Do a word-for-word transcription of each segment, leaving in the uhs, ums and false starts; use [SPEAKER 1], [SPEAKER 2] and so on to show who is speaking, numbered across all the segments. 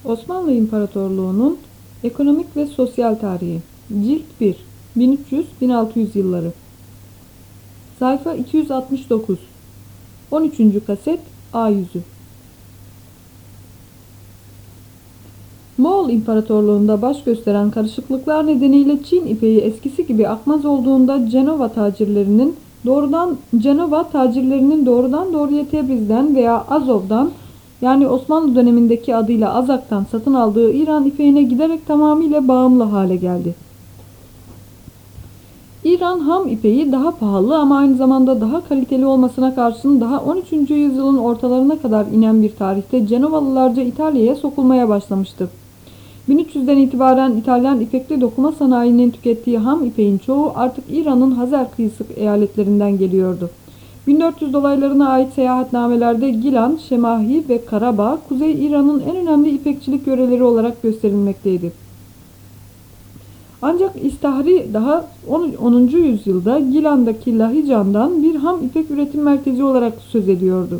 [SPEAKER 1] Osmanlı İmparatorluğu'nun ekonomik ve sosyal tarihi. Cilt bir. bin üç yüz - bin altı yüz yılları. Sayfa iki yüz altmış dokuz. on üçüncü kaset A yüzü. Moğol İmparatorluğu'nda baş gösteren karışıklıklar nedeniyle Çin ipeği eskisi gibi akmaz olduğunda Cenova tacirlerinin doğrudan Cenova tacirlerinin doğrudan doğruya Tebriz'den veya Azov'dan, yani Osmanlı dönemindeki adıyla Azak'tan satın aldığı İran ipeğine giderek tamamıyla bağımlı hale geldi. İran ham ipeği daha pahalı ama aynı zamanda daha kaliteli olmasına karşın daha on üçüncü yüzyılın ortalarına kadar inen bir tarihte Cenovalılarca İtalya'ya sokulmaya başlamıştı. bin üç yüzden itibaren İtalyan ipekli dokuma sanayinin tükettiği ham ipeğin çoğu artık İran'ın Hazer kıyısı eyaletlerinden geliyordu. bin dört yüz dolaylarına ait seyahatnamelerde Gilan, Şemahi ve Karabağ, Kuzey İran'ın en önemli ipekçilik yöreleri olarak gösterilmekteydi. Ancak İstahri daha onuncu yüzyılda Gilan'daki Lahican'dan bir ham ipek üretim merkezi olarak söz ediyordu.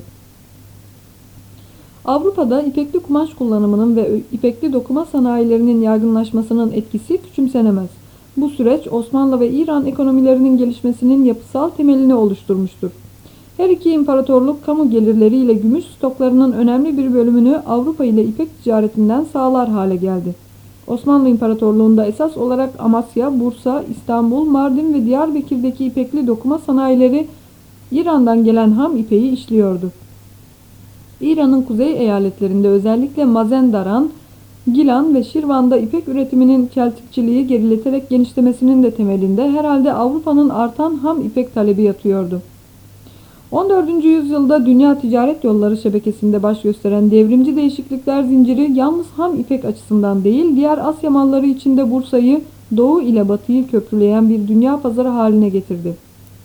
[SPEAKER 1] Avrupa'da ipekli kumaş kullanımının ve ipekli dokuma sanayilerinin yaygınlaşmasının etkisi küçümsenemez. Bu süreç Osmanlı ve İran ekonomilerinin gelişmesinin yapısal temelini oluşturmuştur. Her iki imparatorluk kamu gelirleriyle gümüş stoklarının önemli bir bölümünü Avrupa ile ipek ticaretinden sağlar hale geldi. Osmanlı İmparatorluğu'nda esas olarak Amasya, Bursa, İstanbul, Mardin ve Diyarbakır'daki ipekli dokuma sanayileri İran'dan gelen ham ipeği işliyordu. İran'ın kuzey eyaletlerinde özellikle Mazendaran, Gilan ve Şirvan'da ipek üretiminin çeltikçiliği gerileterek genişlemesinin de temelinde herhalde Avrupa'nın artan ham ipek talebi yatıyordu. on dördüncü yüzyılda dünya ticaret yolları şebekesinde baş gösteren devrimci değişiklikler zinciri yalnız ham ipek açısından değil, diğer Asya malları içinde Bursa'yı doğu ile batıyı köprüleyen bir dünya pazarı haline getirdi.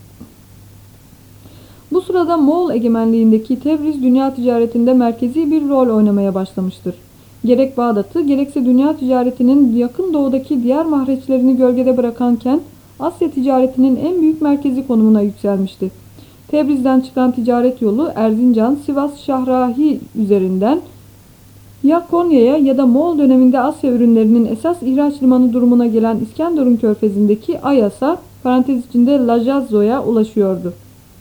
[SPEAKER 1] Bu sırada Moğol egemenliğindeki Tebriz dünya ticaretinde merkezi bir rol oynamaya başlamıştır. Gerek Bağdat'ı gerekse dünya ticaretinin yakın doğudaki diğer mahreçlerini gölgede bırakan kent, Asya ticaretinin en büyük merkezi konumuna yükselmişti. Tebriz'den çıkan ticaret yolu Erzincan, Sivas, Şahrahi üzerinden ya Konya'ya ya da Moğol döneminde Asya ürünlerinin esas ihraç limanı durumuna gelen İskenderun körfezindeki Ayas'a, parantez içinde Lajazzo'ya ulaşıyordu.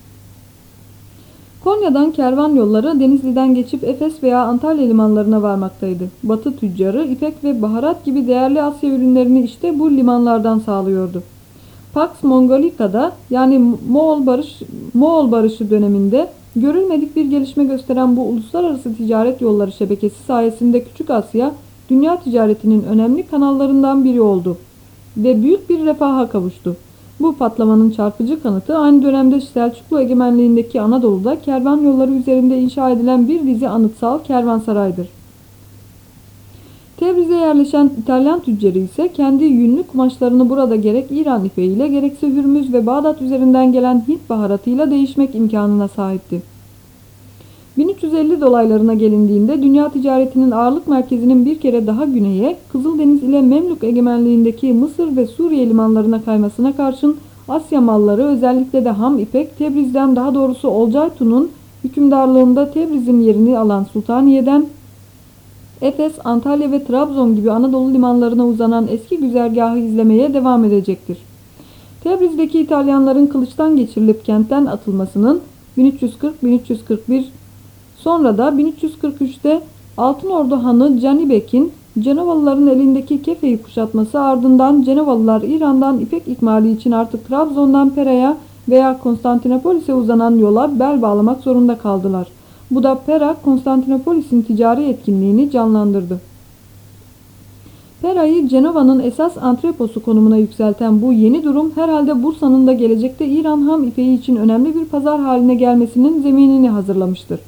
[SPEAKER 1] Konya'dan kervan yolları Denizli'den geçip Efes veya Antalya limanlarına varmaktaydı. Batı tüccarı ipek ve baharat gibi değerli Asya ürünlerini işte bu limanlardan sağlıyordu. Pax Mongolica'da, yani Moğol Barış, Moğol Barışı döneminde görülmedik bir gelişme gösteren bu uluslararası ticaret yolları şebekesi sayesinde Küçük Asya, dünya ticaretinin önemli kanallarından biri oldu ve büyük bir refaha kavuştu. Bu patlamanın çarpıcı kanıtı aynı dönemde Selçuklu egemenliğindeki Anadolu'da kervan yolları üzerinde inşa edilen bir dizi anıtsal kervansaraydır. Tebriz'e yerleşen İtalyan tüccarı ise kendi yünlü kumaşlarını burada gerek İran ipeğiyle gerekse Hürmüz ve Bağdat üzerinden gelen Hint baharatıyla değişmek imkanına sahipti. bin üç yüz elli dolaylarına gelindiğinde dünya ticaretinin ağırlık merkezinin bir kere daha güneye, Kızıldeniz ile Memlük egemenliğindeki Mısır ve Suriye limanlarına kaymasına karşın Asya malları, özellikle de ham ipek, Tebriz'den, daha doğrusu Olcaytun'un hükümdarlığında Tebriz'in yerini alan Sultaniye'den Efes, Antalya ve Trabzon gibi Anadolu limanlarına uzanan eski güzergahı izlemeye devam edecektir. Tebriz'deki İtalyanların kılıçtan geçirilip kentten atılmasının bin üç yüz kırk - bin üç yüz kırk bir, sonra da bin üç yüz kırk üçte Altınordu Hanı Canibek'in Cenovalıların elindeki Kefe'yi kuşatması, ardından Cenovalılar İran'dan ipek ikmali için artık Trabzon'dan Pera'ya veya Konstantinopolis'e uzanan yola bel bağlamak zorunda kaldılar. Bu da Pera, Konstantinopolis'in ticari etkinliğini canlandırdı. Pera'yı Cenova'nın esas antreposu konumuna yükselten bu yeni durum herhalde Bursa'nın da gelecekte İran ham ipeği için önemli bir pazar haline gelmesinin zeminini hazırlamıştır.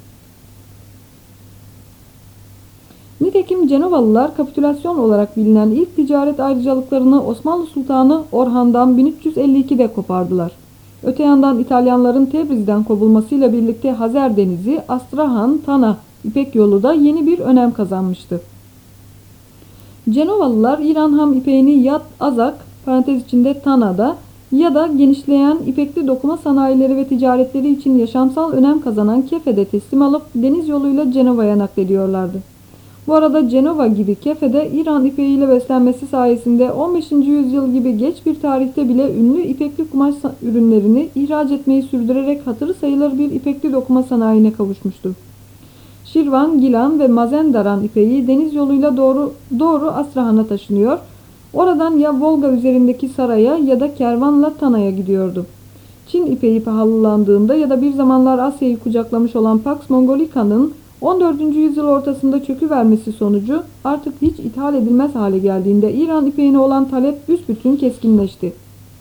[SPEAKER 1] Nitekim Cenovalılar kapitülasyon olarak bilinen ilk ticaret ayrıcalıklarını Osmanlı Sultanı Orhan'dan bin üç yüz elli ikide kopardılar. Öte yandan İtalyanların Tebriz'den kovulmasıyla birlikte Hazer Denizi, Astrahan, Tana İpek yolu da yeni bir önem kazanmıştı. Cenovalılar İran ham ipeğini ya Azak, parantez içinde Tana'da, ya da genişleyen ipekli dokuma sanayileri ve ticaretleri için yaşamsal önem kazanan Kefe'de teslim alıp deniz yoluyla Cenova'ya naklediyorlardı. Bu arada Cenova gibi Kefe'de İran ipeğiyle beslenmesi sayesinde on beşinci yüzyıl gibi geç bir tarihte bile ünlü ipekli kumaş ürünlerini ihraç etmeyi sürdürerek hatırı sayılır bir ipekli dokuma sanayine kavuşmuştu. Şirvan, Gilan ve Mazendaran ipeği deniz yoluyla doğru, doğru Astrahan'a taşınıyor. Oradan ya Volga üzerindeki Saray'a ya da kervanla Tana'ya gidiyordu. Çin ipeği pahalılandığında ya da bir zamanlar Asya'yı kucaklamış olan Pax Mongolica'nın on dördüncü yüzyıl ortasında çöküvermesi sonucu artık hiç ithal edilmez hale geldiğinde İran ipeğine olan talep büsbütün keskinleşti.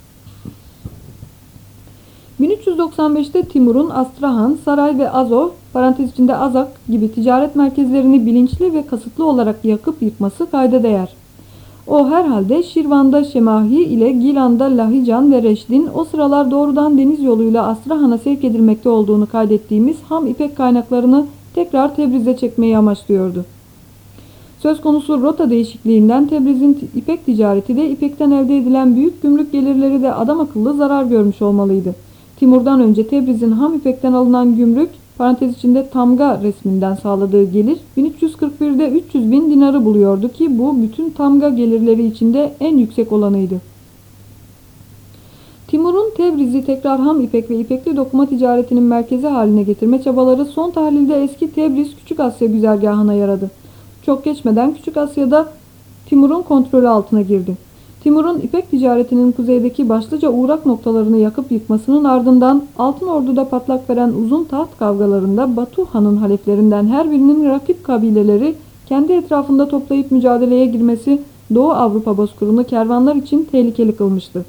[SPEAKER 1] bin üç yüz doksan beşte Timur'un Astrahan, Saray ve Azov parantez içinde Azak gibi ticaret merkezlerini bilinçli ve kasıtlı olarak yakıp yıkması kayda değer. O herhalde Şirvan'da Şemahi ile Gilan'da Lahican ve Reşdin o sıralar doğrudan deniz yoluyla Astrahan'a sevk edilmekte olduğunu kaydettiğimiz ham ipek kaynaklarını tekrar Tebriz'e çekmeyi amaçlıyordu. Söz konusu rota değişikliğinden Tebriz'in ipek ticareti de ipekten elde edilen büyük gümrük gelirleri de adam akıllı zarar görmüş olmalıydı. Timur'dan önce Tebriz'in ham ipekten alınan gümrük parantez içinde tamga resminden sağladığı gelir bin üç yüz kırk birde üç yüz bin dinarı buluyordu ki bu bütün tamga gelirleri içinde en yüksek olanıydı. Timur'un Tebriz'i tekrar ham ipek ve ipekli dokuma ticaretinin merkezi haline getirme çabaları son tahlilde eski Tebriz Küçük Asya güzergahına yaradı. Çok geçmeden Küçük Asya'da Timur'un kontrolü altına girdi. Timur'un ipek ticaretinin kuzeydeki başlıca uğrak noktalarını yakıp yıkmasının ardından Altın Ordu'da patlak veren uzun taht kavgalarında Batu Han'ın haleflerinden her birinin rakip kabileleri kendi etrafında toplayıp mücadeleye girmesi Doğu Avrupa bozkırını kervanlar için tehlikeli kılmıştı.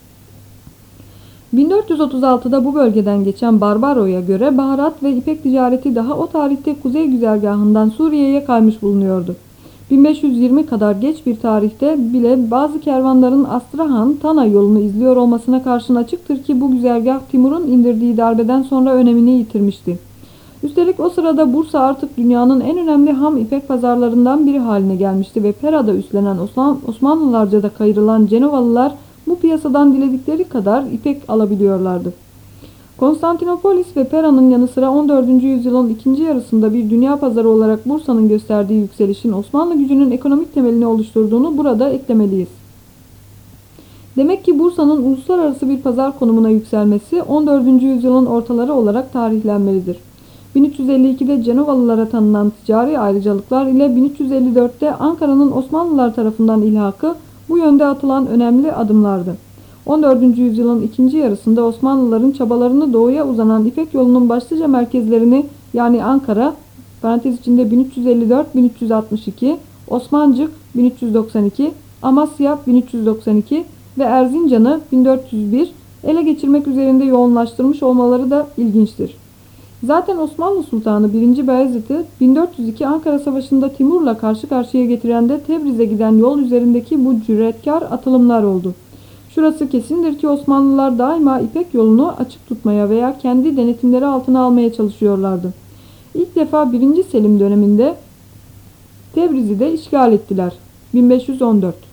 [SPEAKER 1] bin dört yüz otuz altıda bu bölgeden geçen Barbaro'ya göre baharat ve ipek ticareti daha o tarihte kuzey güzergahından Suriye'ye kaymış bulunuyordu. bin beş yüz yirmi kadar geç bir tarihte bile bazı kervanların Astrahan-Tana yolunu izliyor olmasına karşın açıktır ki bu güzergah Timur'un indirdiği darbeden sonra önemini yitirmişti. Üstelik o sırada Bursa artık dünyanın en önemli ham ipek pazarlarından biri haline gelmişti ve Pera'da üstlenen Osmanlılarca da kayırılan Cenovalılar bu piyasadan diledikleri kadar ipek alabiliyorlardı. Konstantinopolis ve Pera'nın yanı sıra on dördüncü yüzyılın ikinci yarısında bir dünya pazarı olarak Bursa'nın gösterdiği yükselişin Osmanlı gücünün ekonomik temelini oluşturduğunu burada eklemeliyiz. Demek ki Bursa'nın uluslararası bir pazar konumuna yükselmesi on dördüncü yüzyılın ortaları olarak tarihlenmelidir. bin üç yüz elli ikide Cenovalılara tanınan ticari ayrıcalıklar ile bin üç yüz elli dörtte Ankara'nın Osmanlılar tarafından ilhakı bu yönde atılan önemli adımlardı. on dördüncü yüzyılın ikinci yarısında Osmanlıların çabalarını doğuya uzanan İpek yolunun başlıca merkezlerini yani Ankara parantez içinde bin üç yüz elli dört bin üç yüz altmış iki, Osmancık bin üç yüz doksan iki, Amasya bin üç yüz doksan iki ve Erzincan'ı bin dört yüz bir ele geçirmek üzerinde yoğunlaştırmış olmaları da ilginçtir. Zaten Osmanlı Sultanı birinci. Beyazıt'ı bin dört yüz iki Ankara Savaşı'nda Timur'la karşı karşıya getiren de Tebriz'e giden yol üzerindeki bu cüretkar atılımlar oldu. Şurası kesindir ki Osmanlılar daima İpek yolunu açık tutmaya veya kendi denetimleri altına almaya çalışıyorlardı. İlk defa birinci. Selim döneminde Tebriz'i de işgal ettiler. bin beş yüz on dört.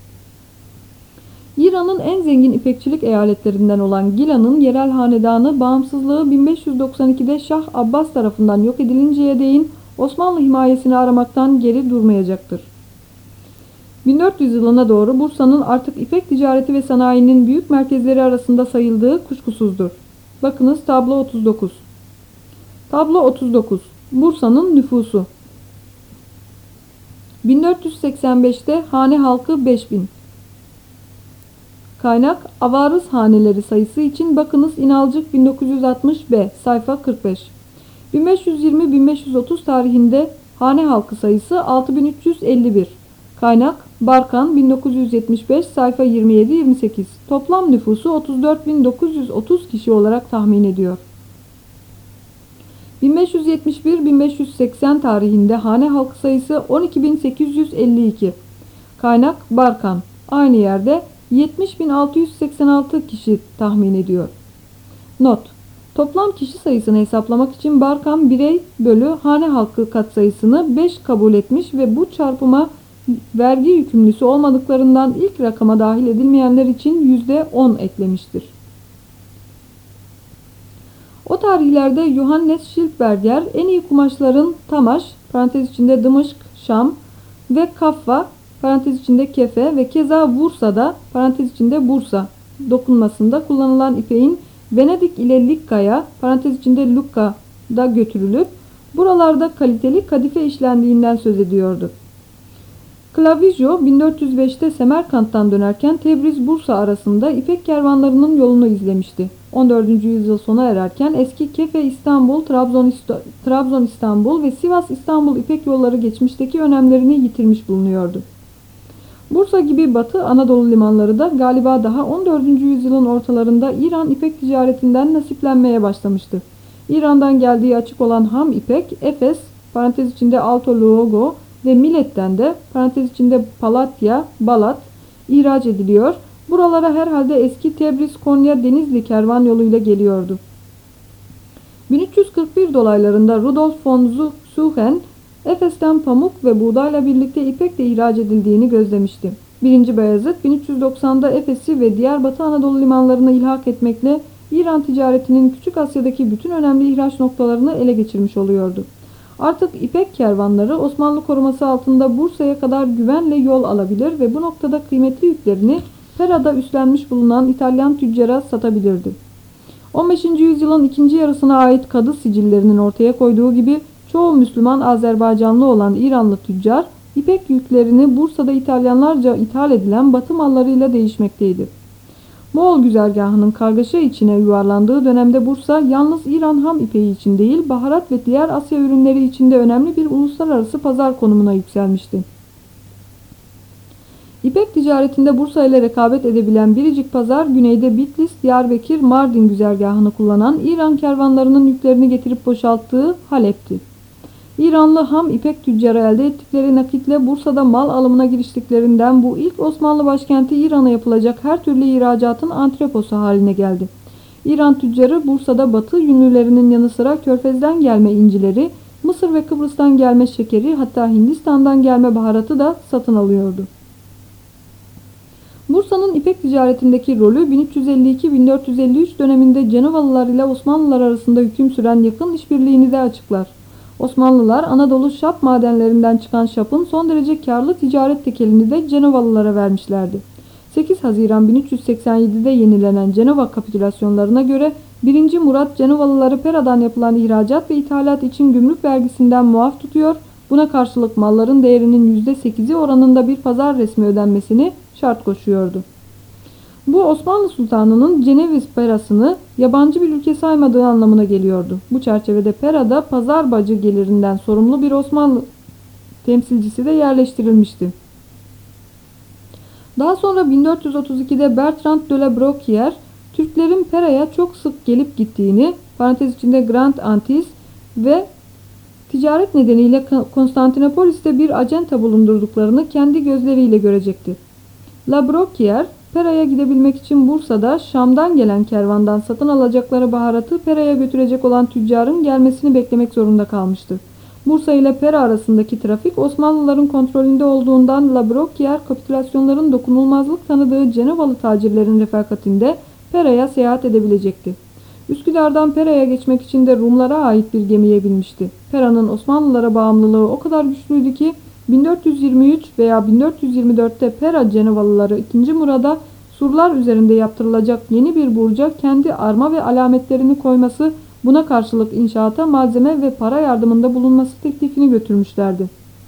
[SPEAKER 1] İran'ın en zengin ipekçilik eyaletlerinden olan Gilan'ın yerel hanedanı bağımsızlığı bin beş yüz doksan ikide Şah Abbas tarafından yok edilinceye değin Osmanlı himayesini aramaktan geri durmayacaktır. bin dört yüz yılına doğru Bursa'nın artık ipek ticareti ve sanayinin büyük merkezleri arasında sayıldığı kuşkusuzdur. Bakınız tablo otuz dokuz. Tablo otuz dokuz. Bursa'nın nüfusu. bin dört yüz seksen beşte hane halkı beş bin. Kaynak avarız haneleri sayısı için bakınız İnalcık bin dokuz yüz altmış B sayfa kırk beş. bin beş yüz yirmi bin beş yüz otuz tarihinde hane halkı sayısı altı bin üç yüz elli bir. Kaynak Barkan bin dokuz yüz yetmiş beş sayfa yirmi yedi yirmi sekiz. Toplam nüfusu otuz dört bin dokuz yüz otuz kişi olarak tahmin ediyor. bin beş yüz yetmiş bir bin beş yüz seksen tarihinde hane halkı sayısı on iki bin sekiz yüz elli iki. Kaynak Barkan. Aynı yerde yetmiş bin altı yüz seksen altı kişi tahmin ediyor. Not: Toplam kişi sayısını hesaplamak için Barkan birey bölü hane halkı katsayısını beş kabul etmiş ve bu çarpıma vergi yükümlüsü olmadıklarından ilk rakama dahil edilmeyenler için yüzde on eklemiştir. O tarihlerde Johannes Schildberger en iyi kumaşların Tamaş, parantez içinde Dımışk, Şam ve Kaffa parantez içinde Kefe ve keza Bursa'da parantez içinde Bursa dokunmasında kullanılan ipeğin Venedik ile Likka'ya parantez içinde Lukka'da götürülüp buralarda kaliteli kadife işlendiğinden söz ediyordu. Clavijo bin dört yüz beşte Semerkant'tan dönerken Tebriz-Bursa arasında ipek kervanlarının yolunu izlemişti. on dördüncü yüzyıl sona ererken eski Kefe İstanbul, Trabzon, Trabzon İstanbul ve Sivas İstanbul ipek yolları geçmişteki önemlerini yitirmiş bulunuyordu. Bursa gibi Batı Anadolu limanları da galiba daha on dördüncü yüzyılın ortalarında İran ipek ticaretinden nasiplenmeye başlamıştı. İran'dan geldiği açık olan ham ipek, Efes, parantez içinde Alto Luogo ve Milet'ten de parantez içinde Palatya, Balat ihraç ediliyor. Buralara herhalde eski Tebriz, Konya, Denizli kervan yoluyla geliyordu. bin üç yüz kırk bir dolaylarında Rudolf von Suchen, Efes'ten pamuk ve buğdayla birlikte ipek de ihraç edildiğini gözlemişti. birinci. Beyazıt bin üç yüz doksanda Efes'i ve diğer Batı Anadolu limanlarını ilhak etmekle İran ticaretinin Küçük Asya'daki bütün önemli ihraç noktalarını ele geçirmiş oluyordu. Artık ipek kervanları Osmanlı koruması altında Bursa'ya kadar güvenle yol alabilir ve bu noktada kıymetli yüklerini Pera'da üstlenmiş bulunan İtalyan tüccara satabilirdi. on beşinci yüzyılın ikinci yarısına ait kadı sicillerinin ortaya koyduğu gibi çoğu Müslüman Azerbaycanlı olan İranlı tüccar ipek yüklerini Bursa'da İtalyanlarca ithal edilen Batı mallarıyla değişmekteydi. Moğol güzergahının kargaşa içine yuvarlandığı dönemde Bursa yalnız İran ham ipeği için değil, baharat ve diğer Asya ürünleri için de önemli bir uluslararası pazar konumuna yükselmişti. İpek ticaretinde Bursa ile rekabet edebilen biricik pazar güneyde Bitlis, Diyarbakır, Mardin güzergahını kullanan İran kervanlarının yüklerini getirip boşalttığı Halep'ti. İranlı ham ipek tüccarı elde ettikleri nakitle Bursa'da mal alımına giriştiklerinden bu ilk Osmanlı başkenti İran'a yapılacak her türlü ihracatın antreposu haline geldi. İran tüccarı Bursa'da Batı yünlülerinin yanı sıra Körfez'den gelme incileri, Mısır ve Kıbrıs'tan gelme şekeri, hatta Hindistan'dan gelme baharatı da satın alıyordu. Bursa'nın ipek ticaretindeki rolü bin üç yüz elli iki bin dört yüz elli üç döneminde Cenevalılar ile Osmanlılar arasında hüküm süren yakın işbirliğini de açıklar. Osmanlılar Anadolu şap madenlerinden çıkan şapın son derece karlı ticaret tekelini de Cenevalılara vermişlerdi. sekiz Haziran bin üç yüz seksen yedide yenilenen Cenova kapitülasyonlarına göre birinci. Murat Cenevalıları Pera'dan yapılan ihracat ve ithalat için gümrük vergisinden muaf tutuyor, buna karşılık malların değerinin yüzde sekizi oranında bir pazar resmi ödenmesini şart koşuyordu. Bu Osmanlı Sultanı'nın Ceneviz Perasını yabancı bir ülke saymadığı anlamına geliyordu. Bu çerçevede Pera'da pazar bacı gelirinden sorumlu bir Osmanlı temsilcisi de yerleştirilmişti. Daha sonra bin dört yüz otuz ikide Bertrand de la Brocquière, Türklerin Pera'ya çok sık gelip gittiğini, parantez içinde Grand Antilles ve ticaret nedeniyle Konstantinopolis'te bir acenta bulundurduklarını kendi gözleriyle görecekti. La Brocquière, Pera'ya gidebilmek için Bursa'da Şam'dan gelen kervandan satın alacakları baharatı Pera'ya götürecek olan tüccarın gelmesini beklemek zorunda kalmıştı. Bursa ile Pera arasındaki trafik Osmanlıların kontrolünde olduğundan La Brocquière kapitülasyonların dokunulmazlık tanıdığı Cenevalı tacirlerin refakatinde Pera'ya seyahat edebilecekti. Üsküdar'dan Pera'ya geçmek için de Rumlara ait bir gemiye binmişti. Pera'nın Osmanlılara bağımlılığı o kadar güçlüydü ki bin dört yüz yirmi üç veya bin dört yüz yirmi dörtte Pera Cenevalıları ikinci. Murad'a surlar üzerinde yaptırılacak yeni bir burca kendi arma ve alametlerini koyması, buna karşılık inşaata malzeme ve para yardımında bulunması teklifini götürmüşlerdi.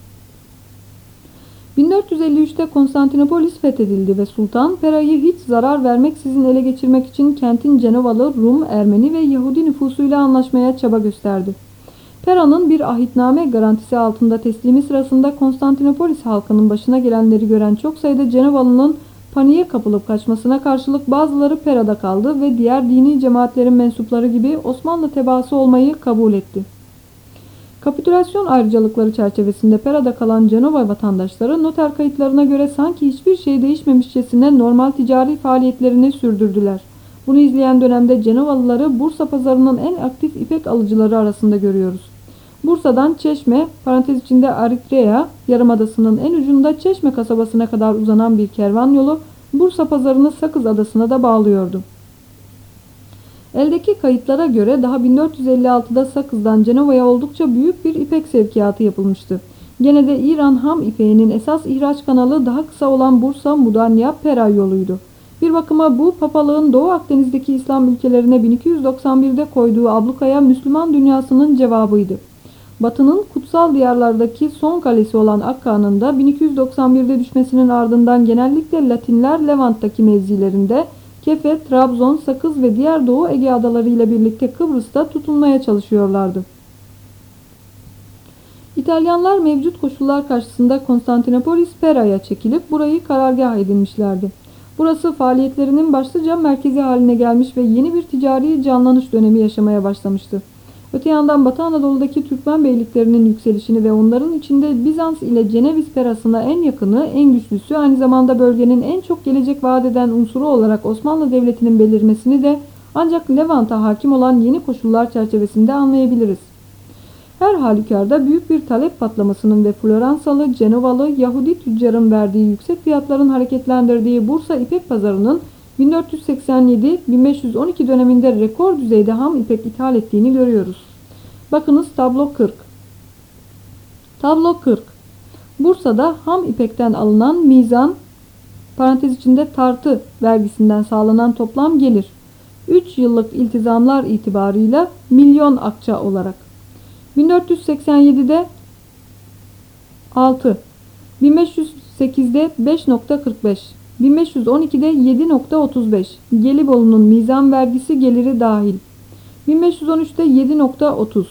[SPEAKER 1] bin dört yüz elli üçte Konstantinopolis fethedildi ve Sultan Pera'yı hiç zarar vermeksizin ele geçirmek için kentin Cenevalı, Rum, Ermeni ve Yahudi nüfusuyla anlaşmaya çaba gösterdi. Pera'nın bir ahitname garantisi altında teslimi sırasında Konstantinopolis halkının başına gelenleri gören çok sayıda Cenevalı'nın paniğe kapılıp kaçmasına karşılık bazıları Pera'da kaldı ve diğer dini cemaatlerin mensupları gibi Osmanlı tebaası olmayı kabul etti. Kapitülasyon ayrıcalıkları çerçevesinde Pera'da kalan Cenova vatandaşları noter kayıtlarına göre sanki hiçbir şey değişmemişçesine normal ticari faaliyetlerini sürdürdüler. Bunu izleyen dönemde Cenevalıları Bursa pazarının en aktif ipek alıcıları arasında görüyoruz. Bursa'dan Çeşme, parantez içinde Eritrea yarımadasının en ucunda Çeşme kasabasına kadar uzanan bir kervan yolu Bursa pazarını Sakız Adası'na da bağlıyordu. Eldeki kayıtlara göre daha bin dört yüz elli altıda Sakız'dan Cenova'ya oldukça büyük bir ipek sevkiyatı yapılmıştı. Gene de İran ham ipeğinin esas ihraç kanalı daha kısa olan Bursa-Mudanya-Pera yoluydu. Bir bakıma bu, papalığın Doğu Akdeniz'deki İslam ülkelerine bin iki yüz doksan birde koyduğu ablukaya Müslüman dünyasının cevabıydı. Batı'nın kutsal diyarlardaki son kalesi olan Akka'nın da bin iki yüz doksan birde düşmesinin ardından genellikle Latinler Levant'taki mevzilerinde Kefe, Trabzon, Sakız ve diğer Doğu Ege adaları ile birlikte Kıbrıs'ta tutunmaya çalışıyorlardı. İtalyanlar mevcut koşullar karşısında Konstantinopolis Pera'ya çekilip burayı karargah edinmişlerdi. Burası faaliyetlerinin başlıca merkezi haline gelmiş ve yeni bir ticari canlanış dönemi yaşamaya başlamıştı. Öte yandan Batı Anadolu'daki Türkmen beyliklerinin yükselişini ve onların içinde Bizans ile Ceneviz Perası'na en yakını, en güçlüsü, aynı zamanda bölgenin en çok gelecek vaat eden unsuru olarak Osmanlı Devleti'nin belirmesini de ancak Levant'a hakim olan yeni koşullar çerçevesinde anlayabiliriz. Her halükarda büyük bir talep patlamasının ve Floransalı, Cenovalı, Yahudi tüccarın verdiği yüksek fiyatların hareketlendirdiği Bursa İpek Pazarı'nın bin dört yüz seksen yedi bin beş yüz on iki döneminde rekor düzeyde ham ipek ithal ettiğini görüyoruz. Bakınız tablo kırk. Tablo kırk. Bursa'da ham ipekten alınan mizan, parantez içinde tartı vergisinden sağlanan toplam gelir. üç yıllık iltizamlar itibarıyla milyon akça olarak. bin dört yüz seksen yedide altı, bin beş yüz sekizde beş nokta kırk beş, bin beş yüz on ikide yedi nokta otuz beş, Gelibolu'nun mizan vergisi geliri dahil, bin beş yüz on üçte yedi nokta otuz,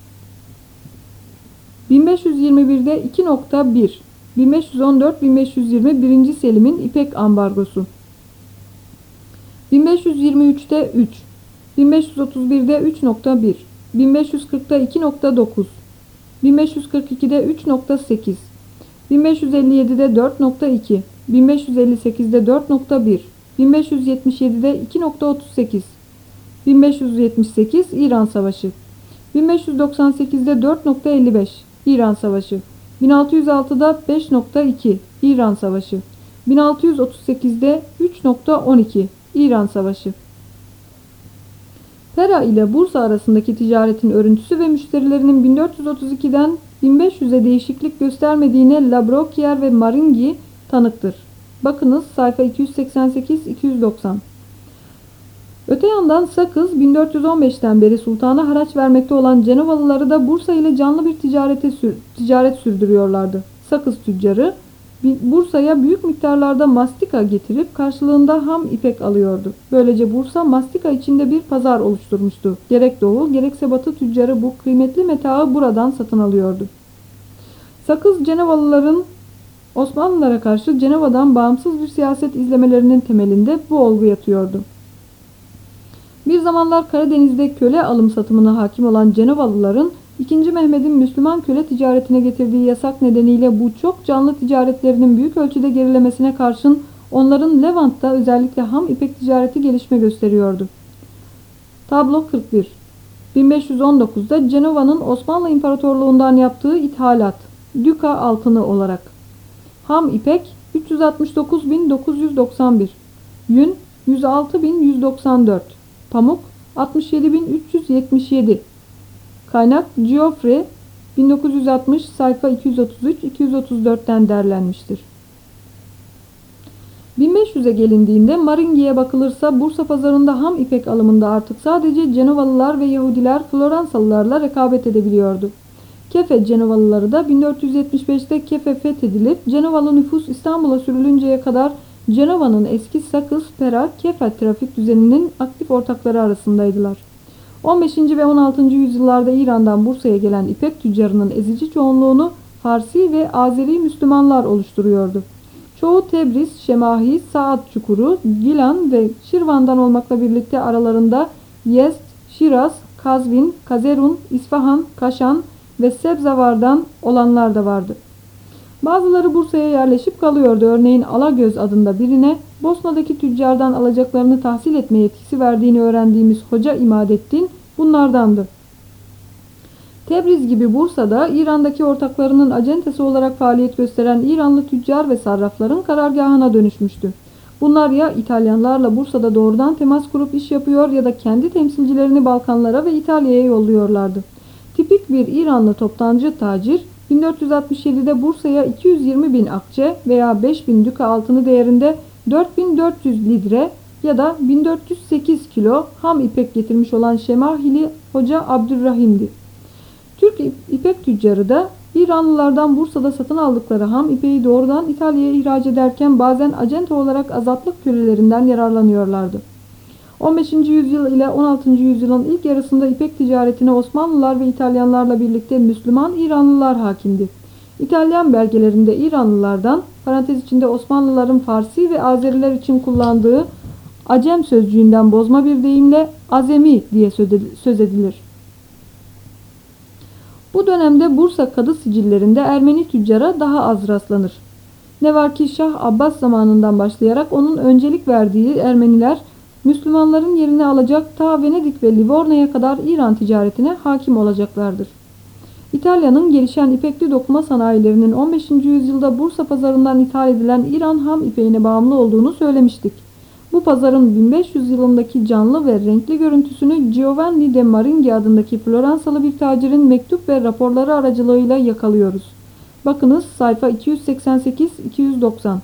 [SPEAKER 1] bin beş yüz yirmi birde iki nokta bir, bin beş yüz on dört bin beş yüz yirmi birinci Selim'in İpek ambargosu, bin beş yüz yirmi üçte üç, bin beş yüz otuz birde üç nokta bir, bin beş yüz kırkta iki nokta dokuz, bin beş yüz kırk ikide üç nokta sekiz, bin beş yüz elli yedide dört nokta iki, bin beş yüz elli sekizde dört nokta bir, bin beş yüz yetmiş yedide iki nokta otuz sekiz, bin beş yüz yetmiş sekiz İran Savaşı, bin beş yüz doksan sekizde dört nokta elli beş İran Savaşı, bin altı yüz altıda beş nokta iki İran Savaşı, bin altı yüz otuz sekizde üç nokta on iki İran Savaşı. Pera ile Bursa arasındaki ticaretin örüntüsü ve müşterilerinin bin dört yüz otuz ikiden bin beş yüze değişiklik göstermediğine Labrokier ve Maringhi tanıktır. Bakınız sayfa iki yüz seksen sekiz iki yüz doksan. Öte yandan Sakız bin dört yüz on beşten beri sultana haraç vermekte olan Cenovalıları da Bursa ile canlı bir ticarete sür ticaret sürdürüyorlardı. Sakız tüccarı Bursa'ya büyük miktarlarda mastika getirip karşılığında ham ipek alıyordu. Böylece Bursa mastika içinde bir pazar oluşturmuştu. Gerek Doğu gerekse Batı tüccarı bu kıymetli metaı buradan satın alıyordu. Sakız Cenevalıların Osmanlılara karşı Ceneva'dan bağımsız bir siyaset izlemelerinin temelinde bu olgu yatıyordu. Bir zamanlar Karadeniz'de köle alım satımına hakim olan Cenevalıların ikinci. Mehmet'in Müslüman köle ticaretine getirdiği yasak nedeniyle bu çok canlı ticaretlerinin büyük ölçüde gerilemesine karşın onların Levant'ta özellikle ham ipek ticareti gelişme gösteriyordu. Tablo kırk bir. bin beş yüz on dokuzda Cenova'nın Osmanlı İmparatorluğundan yaptığı ithalat, Düka altını olarak. Ham ipek üç yüz altmış dokuz bin dokuz yüz doksan bir, yün yüz altı bin yüz doksan dört, pamuk altmış yedi bin üç yüz yetmiş yedi. Kaynak Geoffrey bin dokuz yüz altmış sayfa iki yüz otuz üç iki yüz otuz dörtten derlenmiştir. bin beş yüze gelindiğinde Maringhi'ye bakılırsa Bursa pazarında ham ipek alımında artık sadece Cenovalılar ve Yahudiler Floransalılarla rekabet edebiliyordu. Kefe Cenovalıları da bin dört yüz yetmiş beşte Kefe fethedilip Cenovalı nüfus İstanbul'a sürülünceye kadar Cenova'nın eski Sakız, Pera, Kefe trafik düzeninin aktif ortakları arasındaydılar. on beşinci ve on altıncı yüzyıllarda İran'dan Bursa'ya gelen ipek tüccarının ezici çoğunluğunu Farsi ve Azeri Müslümanlar oluşturuyordu. Çoğu Tebriz, Şemahi, Saat Çukuru, Gilan ve Şirvan'dan olmakla birlikte aralarında Yezd, Şiraz, Kazvin, Kazerun, İsfahan, Kaşan ve Sebzavar'dan olanlar da vardı. Bazıları Bursa'ya yerleşip kalıyordu. Örneğin Alagöz adında birine Bosna'daki tüccardan alacaklarını tahsil etme yetkisi verdiğini öğrendiğimiz Hoca İmadettin bunlardandı. Tebriz gibi Bursa'da İran'daki ortaklarının acentesi olarak faaliyet gösteren İranlı tüccar ve sarrafların karargahına dönüşmüştü. Bunlar ya İtalyanlarla Bursa'da doğrudan temas kurup iş yapıyor ya da kendi temsilcilerini Balkanlara ve İtalya'ya yolluyorlardı. Tipik bir İranlı toptancı tacir bin dört yüz altmış yedi'de Bursa'ya iki yüz yirmi bin akçe veya beş bin düka altını değerinde dört bin dört yüz lidre ya da bin dört yüz sekiz kilo ham ipek getirmiş olan Şemahili Hoca Abdurrahim'di. Türk ipek tüccarı da İranlılardan Bursa'da satın aldıkları ham ipeği doğrudan İtalya'ya ihraç ederken bazen acente olarak azatlık kölelerinden yararlanıyorlardı. on beşinci yüzyıl ile on altıncı yüzyılın ilk yarısında ipek ticaretine Osmanlılar ve İtalyanlarla birlikte Müslüman İranlılar hakimdi. İtalyan belgelerinde İranlılardan, parantez içinde Osmanlıların Farsi ve Azeriler için kullandığı Acem sözcüğünden bozma bir deyimle Azemi diye söz edilir. Bu dönemde Bursa kadı sicillerinde Ermeni tüccara daha az rastlanır. Ne var ki Şah Abbas zamanından başlayarak onun öncelik verdiği Ermeniler, Müslümanların yerini alacak ta Venedik ve Livorno'ya kadar İran ticaretine hakim olacaklardır. İtalya'nın gelişen ipekli dokuma sanayilerinin on beşinci yüzyılda Bursa pazarından ithal edilen İran ham ipeğine bağımlı olduğunu söylemiştik. Bu pazarın bin beş yüz yılındaki canlı ve renkli görüntüsünü Giovanni de Maringhi adındaki Floransalı bir tacirin mektup ve raporları aracılığıyla yakalıyoruz. Bakınız sayfa iki yüz seksen sekiz iki yüz doksan.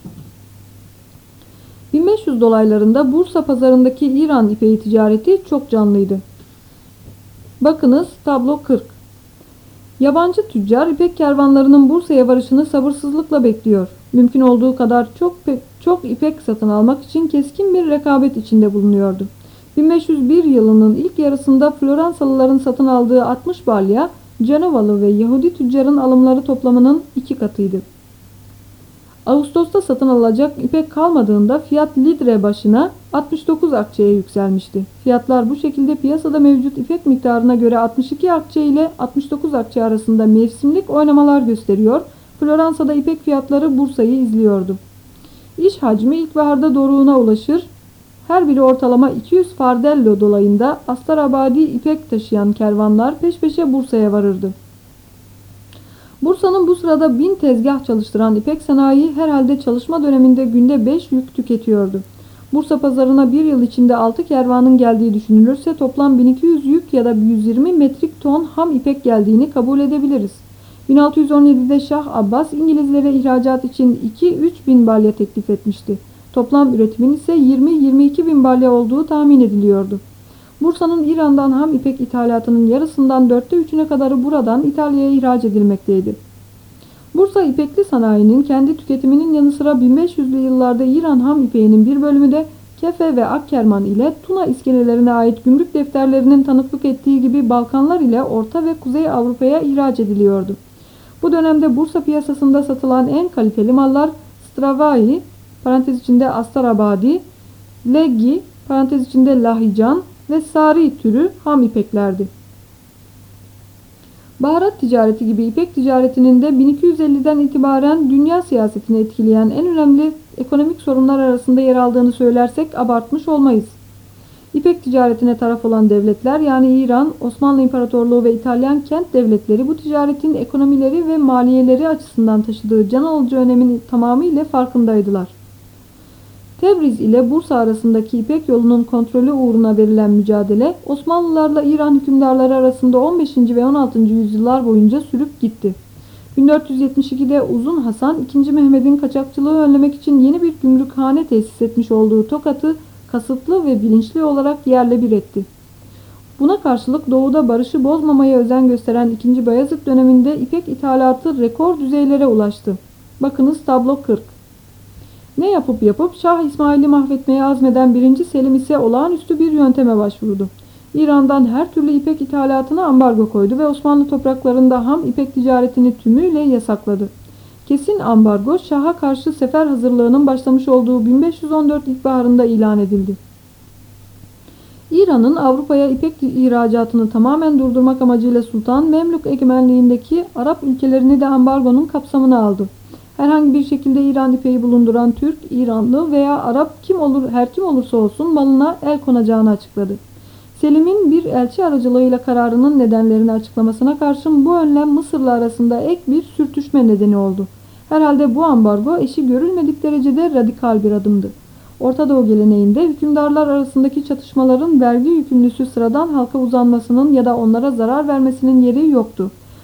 [SPEAKER 1] bin beş yüz dolaylarında Bursa pazarındaki İran ipeği ticareti çok canlıydı. Bakınız tablo kırk. Yabancı tüccar ipek kervanlarının Bursa'ya varışını sabırsızlıkla bekliyor. Mümkün olduğu kadar çok çok ipek satın almak için keskin bir rekabet içinde bulunuyordu. bin beş yüz bir yılının ilk yarısında Floransalıların satın aldığı altmış balya, Cenovalı ve Yahudi tüccarın alımları toplamının iki katıydı. Ağustos'ta satın alacak ipek kalmadığında fiyat litre başına altmış dokuz akçeye yükselmişti. Fiyatlar bu şekilde piyasada mevcut ipek miktarına göre altmış iki akçe ile altmış dokuz akçe arasında mevsimlik oynamalar gösteriyor. Floransa'da ipek fiyatları Bursa'yı izliyordu. İş hacmi ilkbaharda doruğuna ulaşır. Her biri ortalama iki yüz fardello dolayında Astarabadi ipek taşıyan kervanlar peş peşe Bursa'ya varırdı. Bursa'nın bu sırada bin tezgah çalıştıran ipek sanayi herhalde çalışma döneminde günde beş yük tüketiyordu. Bursa pazarına bir yıl içinde altı kervanın geldiği düşünülürse toplam bin iki yüz yük ya da yüz yirmi metrik ton ham ipek geldiğini kabul edebiliriz. bin altı yüz on yedi'de Şah Abbas İngilizlere ihracat için iki üç bin balya teklif etmişti. Toplam üretimin ise yirmi yirmi iki bin balya olduğu tahmin ediliyordu. Bursa'nın İran'dan ham ipek ithalatının yarısından dörtte üçüne kadarı buradan İtalya'ya ihraç edilmekteydi. Bursa ipekli sanayinin kendi tüketiminin yanı sıra bin beş yüzlü yıllarda İran ham ipeğinin bir bölümü de Kefe ve Akkerman ile Tuna iskelelerine ait gümrük defterlerinin tanıklık ettiği gibi Balkanlar ile Orta ve Kuzey Avrupa'ya ihraç ediliyordu. Bu dönemde Bursa piyasasında satılan en kaliteli mallar Stravai, parantez içinde Astarabadi, Leggi, parantez içinde Lahican ve Sari türü ham ipeklerdi. Baharat ticareti gibi ipek ticaretinin de bin iki yüz elli'den itibaren dünya siyasetini etkileyen en önemli ekonomik sorunlar arasında yer aldığını söylersek abartmış olmayız. İpek ticaretine taraf olan devletler yani İran, Osmanlı İmparatorluğu ve İtalyan kent devletleri bu ticaretin ekonomileri ve maliyeleri açısından taşıdığı can alıcı önemin tamamıyla farkındaydılar. Tebriz ile Bursa arasındaki İpek yolunun kontrolü uğruna verilen mücadele Osmanlılarla İran hükümdarları arasında on beşinci ve on altıncı yüzyıllar boyunca sürüp gitti. bin dört yüz yetmiş iki'de Uzun Hasan ikinci. Mehmet'in kaçakçılığı önlemek için yeni bir gümrükhane tesis etmiş olduğu Tokat'ı kasıtlı ve bilinçli olarak yerle bir etti. Buna karşılık doğuda barışı bozmamaya özen gösteren ikinci. Bayezid döneminde ipek ithalatı rekor düzeylere ulaştı. Bakınız tablo kırk. Ne yapıp yapıp Şah İsmail'i mahvetmeye azmeden birinci. Selim ise olağanüstü bir yönteme başvurdu. İran'dan her türlü ipek ithalatına ambargo koydu ve Osmanlı topraklarında ham ipek ticaretini tümüyle yasakladı. Kesin ambargo Şah'a karşı sefer hazırlığının başlamış olduğu bin beş yüz on dört ilkbaharında ilan edildi. İran'ın Avrupa'ya ipek ihracatını tamamen durdurmak amacıyla Sultan Memlük egemenliğindeki Arap ülkelerini de ambargonun kapsamına aldı. Herhangi bir şekilde İran ipeği bulunduran Türk, İranlı veya Arap kim olur her kim olursa olsun malına el konacağını açıkladı. Selim'in bir elçi aracılığıyla kararının nedenlerini açıklamasına karşın bu önlem Mısır'la arasında ek bir sürtüşme nedeni oldu. Herhalde bu ambargo eşi görülmedik derecede radikal bir adımdı. Orta Doğu geleneğinde hükümdarlar arasındaki çatışmaların vergi yükümlüsü sıradan halka uzanmasının ya da onlara zarar vermesinin yeri yoktu.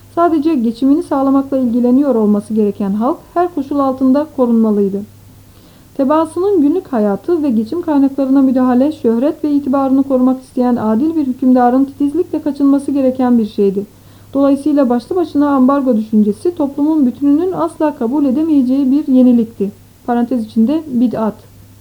[SPEAKER 1] Sadece geçimini sağlamakla ilgileniyor olması gereken halk her koşul altında korunmalıydı. Tebaasının günlük hayatı ve geçim kaynaklarına müdahale, şöhret ve itibarını korumak isteyen adil bir hükümdarın titizlikle kaçınması gereken bir şeydi. Dolayısıyla başlı başına ambargo düşüncesi toplumun bütününün asla kabul edemeyeceği bir yenilikti. Parantez içinde bid'at.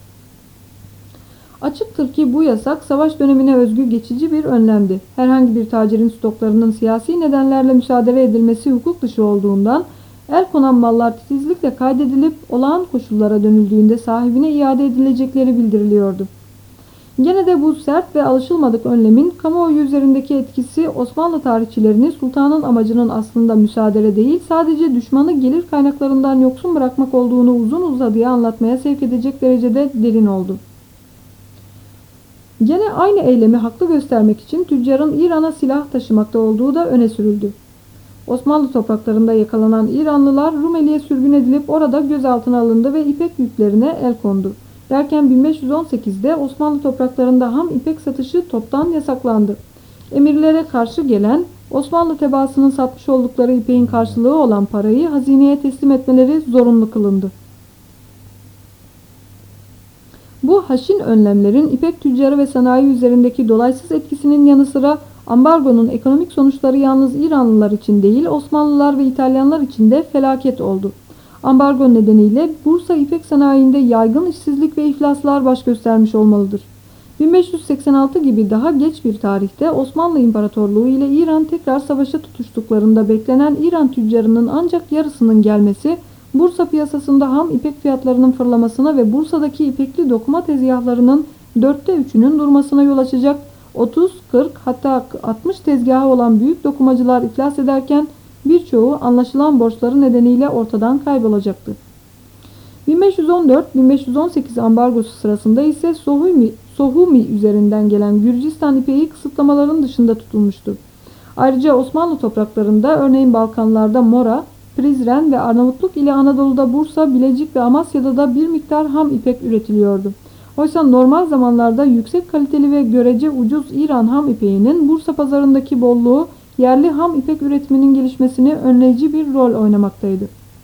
[SPEAKER 1] Açıktır ki bu yasak savaş dönemine özgü geçici bir önlemdi. Herhangi bir tacirin stoklarının siyasi nedenlerle müsaade edilmesi hukuk dışı olduğundan el konan mallar titizlikle kaydedilip olağan koşullara dönüldüğünde sahibine iade edilecekleri bildiriliyordu. Gene de bu sert ve alışılmadık önlemin kamuoyu üzerindeki etkisi Osmanlı tarihçilerini sultanın amacının aslında müsaade değil, sadece düşmanı gelir kaynaklarından yoksun bırakmak olduğunu uzun uzadıya anlatmaya sevk edecek derecede derin oldu. Gene aynı eylemi haklı göstermek için tüccarın İran'a silah taşımakta olduğu da öne sürüldü. Osmanlı topraklarında yakalanan İranlılar Rumeli'ye sürgün edilip orada gözaltına alındı ve ipek yüklerine el kondu. Derken bin beş yüz on sekizde Osmanlı topraklarında ham ipek satışı toptan yasaklandı. Emirlere karşı gelen Osmanlı tebaasının satmış oldukları ipeğin karşılığı olan parayı hazineye teslim etmeleri zorunlu kılındı. Bu haşin önlemlerin ipek tüccarı ve sanayi üzerindeki dolaysız etkisinin yanı sıra ambargonun ekonomik sonuçları yalnız İranlılar için değil, Osmanlılar ve İtalyanlar için de felaket oldu. Ambargo nedeniyle Bursa İpek Sanayi'nde yaygın işsizlik ve iflaslar baş göstermiş olmalıdır. bin beş yüz seksen altı gibi daha geç bir tarihte Osmanlı İmparatorluğu ile İran tekrar savaşa tutuştuklarında beklenen İran tüccarının ancak yarısının gelmesi, Bursa piyasasında ham ipek fiyatlarının fırlamasına ve Bursa'daki ipekli dokuma tezgahlarının dörtte üçünün durmasına yol açacak. otuz, kırk hatta altmış tezgahı olan büyük dokumacılar iflas ederken birçoğu anlaşılan borçları nedeniyle ortadan kaybolacaktı. bin beş yüz on dört bin beş yüz on sekiz ambargosu sırasında ise Sohumi, Sohumi üzerinden gelen Gürcistan ipeği kısıtlamaların dışında tutulmuştu. Ayrıca Osmanlı topraklarında örneğin Balkanlarda Mora, Prizren ve Arnavutluk ile Anadolu'da Bursa, Bilecik ve Amasya'da da bir miktar ham ipek üretiliyordu. Oysa normal zamanlarda yüksek kaliteli ve görece ucuz İran ham ipeğinin Bursa pazarındaki bolluğu yerli ham ipek üretiminin gelişmesini önleyici bir rol oynamaktaydı.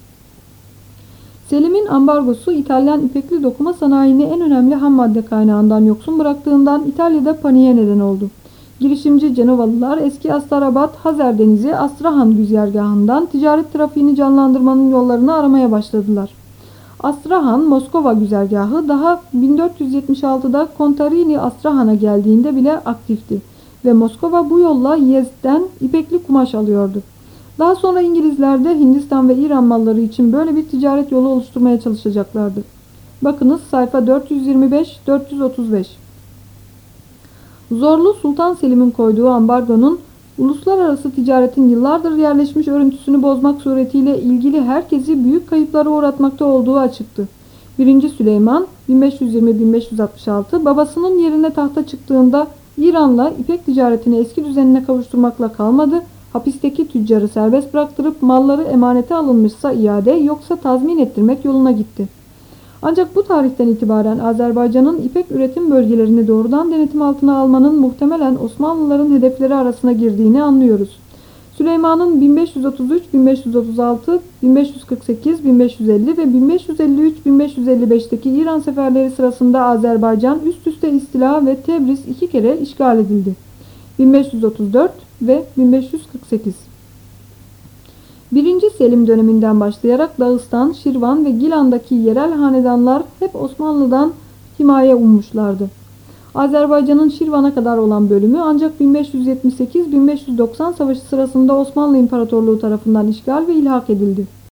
[SPEAKER 1] Selim'in ambargosu İtalyan ipekli dokuma sanayini en önemli ham madde kaynağından yoksun bıraktığından İtalya'da paniğe neden oldu. Girişimci Cenovalılar eski Astarabat, Hazar Denizi, Astrahan güzergahından ticaret trafiğini canlandırmanın yollarını aramaya başladılar. Astrahan, Moskova güzergahı daha bin dört yüz yetmiş altıda Kontarini Astrahan'a geldiğinde bile aktifti ve Moskova bu yolla Yezd'den ipekli kumaş alıyordu. Daha sonra İngilizler de Hindistan ve İran malları için böyle bir ticaret yolu oluşturmaya çalışacaklardı. Bakınız sayfa dört yüz yirmi beş dört yüz otuz beş. Zorlu Sultan Selim'in koyduğu ambargonun uluslararası ticaretin yıllardır yerleşmiş örüntüsünü bozmak suretiyle ilgili herkesi büyük kayıplara uğratmakta olduğu açıktı. birinci. Süleyman bin beş yüz yirmi bin beş yüz altmış altı babasının yerine tahta çıktığında İran'la ipek ticaretini eski düzenine kavuşturmakla kalmadı, hapisteki tüccarı serbest bıraktırıp malları emanete alınmışsa iade yoksa tazmin ettirmek yoluna gitti. Ancak bu tarihten itibaren Azerbaycan'ın ipek üretim bölgelerini doğrudan denetim altına almanın muhtemelen Osmanlıların hedefleri arasına girdiğini anlıyoruz. Süleyman'ın bin beş yüz otuz üç bin beş yüz otuz altı, bin beş yüz kırk sekiz bin beş yüz elli ve bin beş yüz elli üç bin beş yüz elli beş'teki İran seferleri sırasında Azerbaycan üst üste istila ve Tebriz iki kere işgal edildi. bin beş yüz otuz dört ve bin beş yüz kırk sekiz. birinci. Selim döneminden başlayarak Dağıstan, Şirvan ve Gilan'daki yerel hanedanlar hep Osmanlı'dan himaye ummuşlardı. Azerbaycan'ın Şirvan'a kadar olan bölümü ancak bin beş yüz yetmiş sekiz bin beş yüz doksan savaşı sırasında Osmanlı İmparatorluğu tarafından işgal ve ilhak edildi.